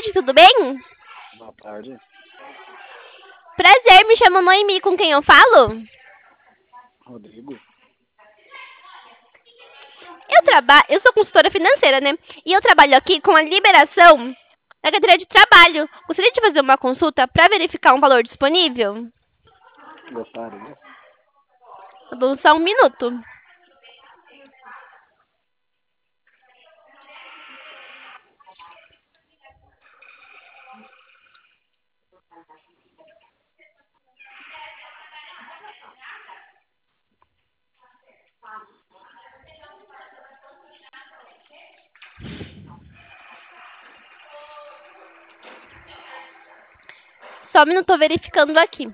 tarde, tudo bem? Boa tarde. Prazer, me chamo Noemi, com quem eu falo? Rodrigo. Eu sou consultora financeira, né? E eu trabalho aqui com a liberação da carteira de trabalho. Gostaria de fazer uma consulta para verificar um valor disponível? Gostaria. Tá bom, só um minuto. Só um minuto, tô verificando aqui.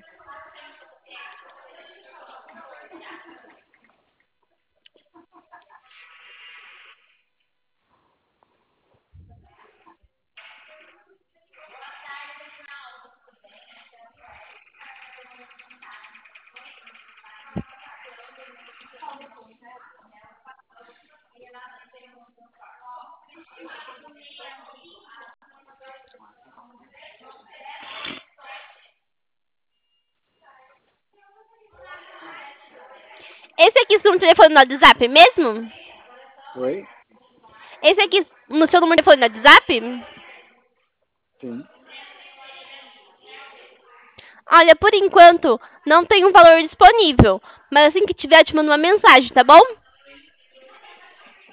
Esse aqui é o seu telefone no WhatsApp mesmo? Oi? Esse aqui no seu número de telefone no WhatsApp? Sim. Olha, por enquanto, não tem um valor disponível. Mas assim que tiver, eu te mando uma mensagem, tá bom?